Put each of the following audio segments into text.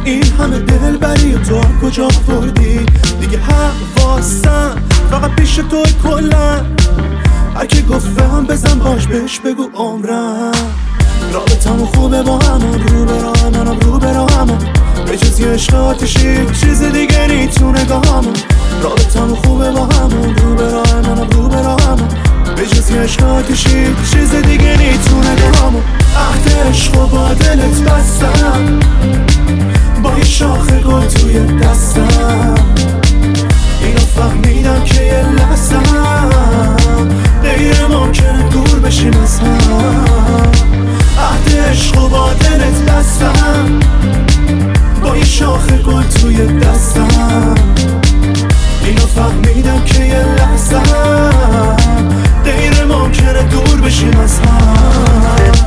این همه دلبری و تو هم کجا آوردی؟ دیگه حواسم فقط پیش تو کلن. هرکی گفت هم بزن باش بهش بگو عمرم. رابطمون خوبه با همون، رو به راه منم رو به راه همون. به جز یه عشق آتشی چیز دیگه نی تو نگاهمون. رابطمون خوبه با همون، رو به راه منم رو به راه همون. به جز یه عشق آتشی چیز دیگه نی تو نگاهمون. عهد عشق و با دلت بستم، با یه شاخه گل توی دستم. اینو فهمیدم که یه لحظم غیر ممکنه دور بشیم از هم. عهد عشق و با دلت بستم، با یه شاخه گل توی دستم. اینو فهمیدم که یه لحظم غیر ممکنه دور بشیم از هم.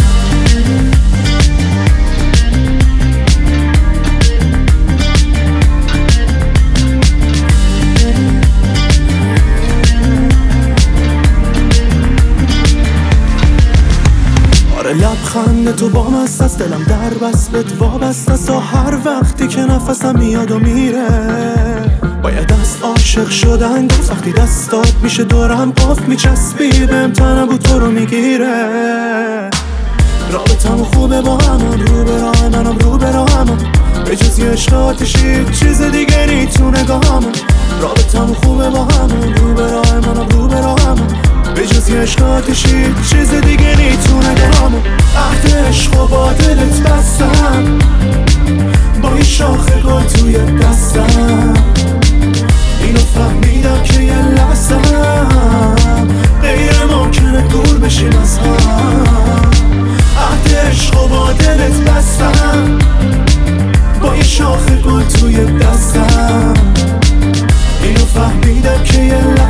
لبخند تو با مست است، دلم در بست بهت وابست است. تا هر وقتی که نفسم میاد و میره باید از عاشق شدن گفت. وقتی دستات میشه دورم قفل میچسبی بهم، تنم تو رو میگیره. رابطمون خوبه با همون، رو به راه منم رو به راه همون. به جز یه عشق آتشی چیز دیگه نی تو نگاهمون. رابطمون خوبه با همون، رو به راه منم رو به راه همون. به جز یه عشق آتشی چیز دیگه نی تو نگاهمون. عهد عشق و با دلت بستم، با یه شاخه گل توی دستم. اینو فهمیدم که یه لحظم غیر ممکنه دور بشیم از هم. عهد عشق و با دلت بستم، با یه شاخه گل توی دستم. اینو فهمیدم که یه لحظم